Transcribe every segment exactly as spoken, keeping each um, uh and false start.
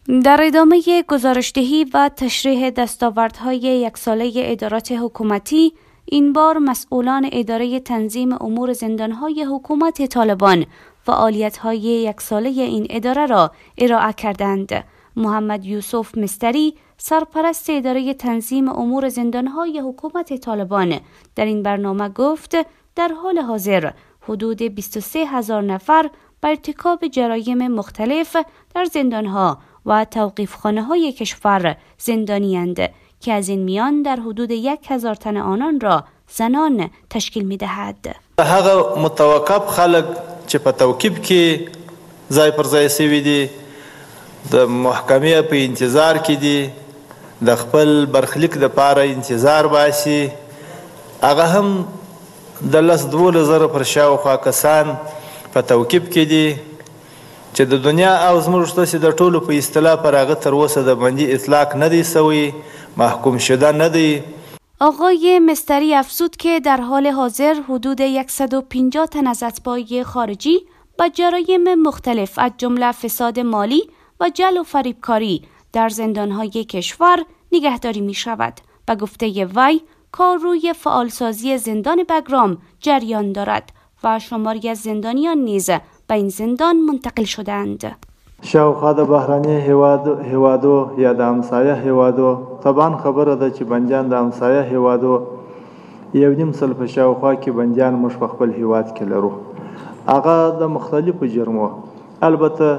در ادامه گزارشدهی و تشریح دستاوردهای یک ساله ادارات حکومتی، این بار مسئولان اداره تنظیم امور زندانهای حکومت طالبان فعالیت‌های یک ساله این اداره را ارائه کردند. محمد یوسف مستری، سرپرست اداره تنظیم امور زندانهای حکومت طالبان، در این برنامه گفت در حال حاضر حدود بیست و سه هزار نفر بر ارتکاب جرایم مختلف در زندانها و توقیفخانه‌های کشور زندانی‌اند که از این میان در حدود یک هزار تن آنان را زنان تشکیل می‌دهد. هغه متوقف خلق چې په توقیف کې ځای پر ځای شوي دي، د محکمې په انتظار کې دي، د خپل برخلیک دپاره انتظار باسي، هغه هم د لس دولس زره پر شاوخوا کسان په توقیف کې دي چې د دنیا او زموږ داسې د ټولو په اصطلاح پر هغه تر اوسه د بندي اطلاق نه دی سوی، محکوم شده نه دی. آقای مستری افزود که در حال حاضر حدود صد و پنجاه تن از اتباع خارجی با جرایم مختلف از جمله فساد مالی و جعل و فریبکاری در زندانهای کشور نگهداری می شود. به گفته وی، کار روی فعالسازی زندان بگرام جریان دارد و شماری از زندانیان نیز به این زندان منتقل شدند. شاوخوا د بهراني هیوادو یا د همسایه هیوادو طبعا خبره ده چې بندیان د همسایه هیوادو یو نیم سل په شاوخوا کې بندیان موږ په خپل هیواد کې لرو، هغه د مختلفو جرمو، البته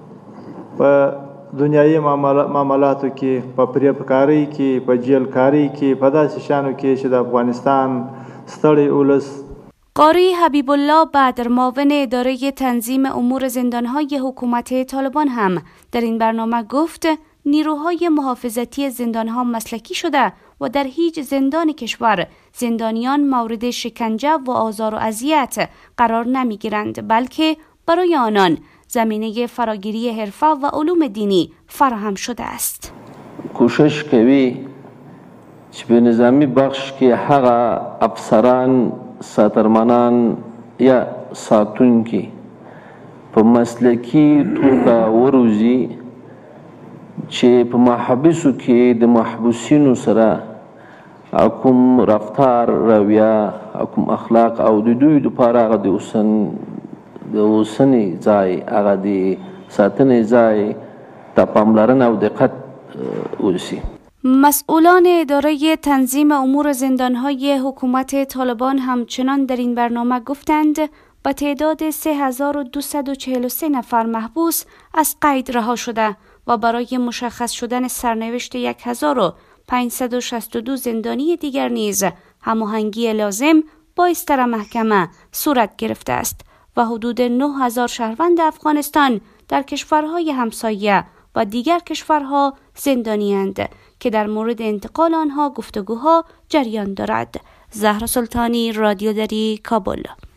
په دنیایي معاملاتو کې، په پریبکارۍ کې، په جیلکارۍ کې، په داسې شانو کې چې د افغانستان ستړی اولس. قاری حبیب الله بدر، معاون اداره تنظیم امور زندانهای حکومت طالبان، هم در این برنامه گفت نیروهای محافظتی زندانها مسلکی شده و در هیچ زندان کشور زندانیان مورد شکنجه و آزار و اذیت قرار نمیگیرند، بلکه برای آنان زمینه فراگیری حرفه و علوم دینی فراهم شده است. کوشش کوي چې به نظامی بخش کې هغه افسران، ساترمنان یا ساتونکي په مسلکي توګه وروزي چې په محبسو کې د محبوسینو سره کوم رفتار، رویه، کوم اخلاق او د دوی دپاره هغه د اوسن د اوسنې ځای، هغه د ساتنې ځای ته پاملرنه او دقت وشي. مسئولان اداره تنظیم امور زندانهای حکومت طالبان همچنان در این برنامه گفتند با تعداد سه هزار و دویست و چهل و سه نفر محبوس از قید رها شده و برای مشخص شدن سرنوشت یک هزار و پانصد و شصت و دو زندانی دیگر نیز هماهنگی لازم با استر محکمه صورت گرفته است و حدود نه هزار شهروند افغانستان در کشورهای همسایه و دیگر کشورها زندانی‌اند که در مورد انتقال آنها گفتگوها جریان دارد. زهرا سلطانی، رادیو دری، کابل.